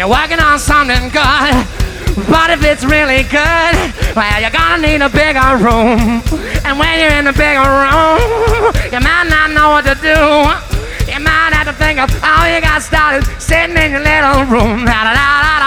you're working on something good, but if it's really good, well, you're gonna need a bigger room. And when you're in a bigger room, you might not know what to do. You might have to think of how you got started sitting in your little room. Da, da, da, da.